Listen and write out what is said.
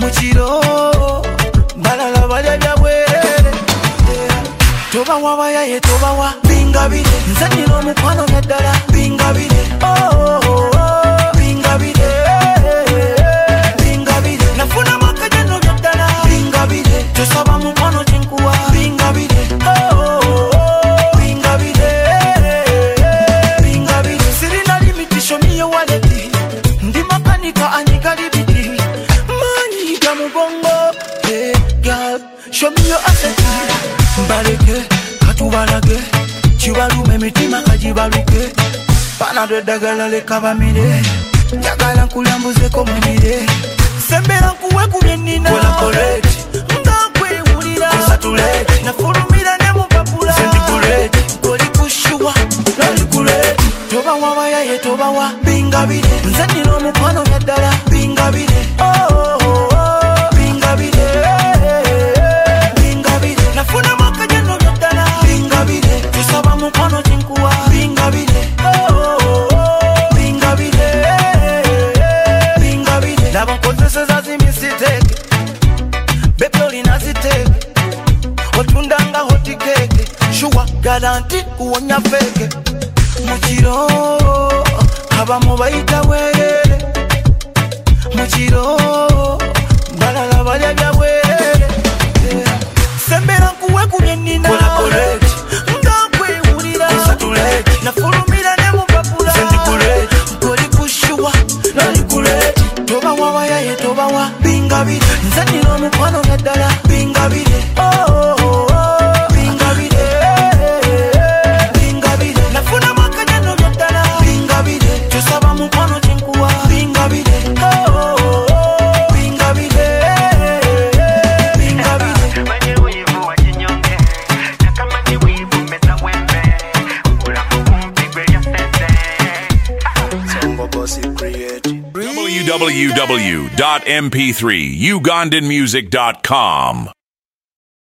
Muchiro balala balya bwerere toba wabaya ye toba wa bingabire nzanira omukwano naddala bingabire bingabire bingabire nafuna makajano byaddala bingabire tosaba mukwano chinkuwa bingabire bingabire bingabire sirina limitisho miyo waleti ndi makanika anigalibiti maniga mugongo hey girl show me your asset mbaleke katubalage chibalume mitima kajibaluke panado dagala leka bamire njagala nkulambuzeko mumire sembera nkuwe kubyenina collaborate ngakwewulira satulate nafulumira ne mupapula sentikulate koli kushuwa nalikulate toba wabaya ye toba wa bingabire nzanira omukwano naddala bingabire bingabire bingabire nafuna makajano naddala bingabire tusaba mukwano chinkuwa bingabire bingabire bingabire laba nkozeseza zimisiteke bebyoli naziteke otundanga hotikeke shuwa garanti kuwonya feke mukiro abamu bayita bwerere mukiro balala balya bya bwerere sembera nkuwe kubyenina collaborate ngakwewulira satulate nafulumira ne mupapula sentikulate koli kushuwa nalikulate toba wabaya ye toba wa bingabire nzanira omukwano naddala bingabire bingabire bingabire nafuna makajano byaddala bingabire tosaba mukwano chinkuwa bingabire bingabire bingabire manye wivu wajinyonge nakamanye wivu meza wembe ulamu kumpigwe ya sese Songo bossy create www.mp3ugandanmusic.com